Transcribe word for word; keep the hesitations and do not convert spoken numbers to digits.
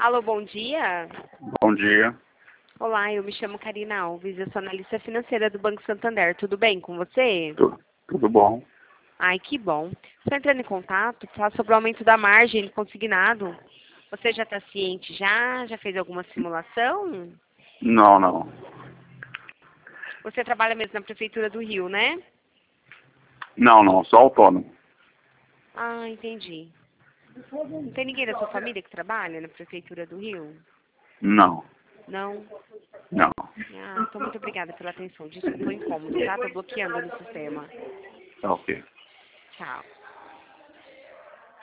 Alô, bom dia. Bom dia. Olá, eu me chamo Karina Alves, eu sou analista financeira do Banco Santander. Tudo bem com você? Tu- Tudo bom? Ai, que bom. Estou entrando em contato para falar sobre o aumento da margem consignado. Você já está ciente já? Já fez alguma simulação? Não, não. Você trabalha mesmo na Prefeitura do Rio, né? Não, não. Sou autônomo. Ah, entendi. Não tem ninguém da sua família que trabalha na Prefeitura do Rio? Não. Não? Não. Ah, então muito obrigada pela atenção. Desculpa o incômodo, tá? Tô bloqueando no sistema. Tá ok. Tchau.